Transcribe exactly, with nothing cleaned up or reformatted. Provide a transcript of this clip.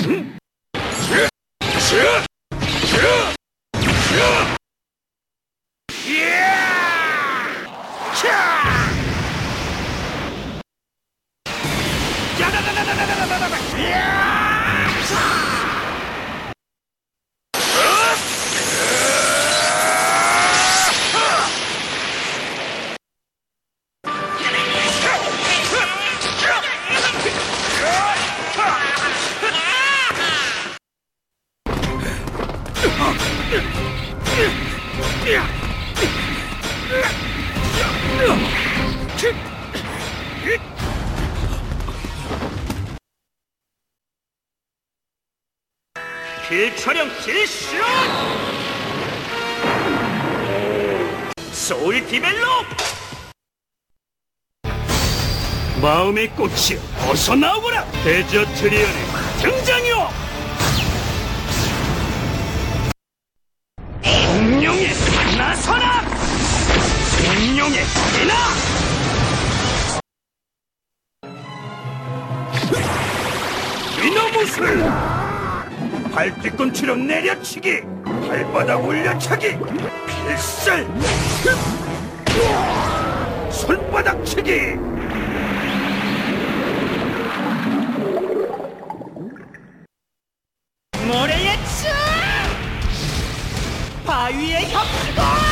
길 촬영 실시! 소울 디벨롭! 마음의 꽃이 어서 나오거라! 데저트리언의 등장이오! 공룡의 나서라! 공룡의 이나! 이너무술! 발뒤꿈 치로 내려치기! 발바닥 올려차기! 필살! 손바닥 치기! 모래의 춤! 바위의 협곡!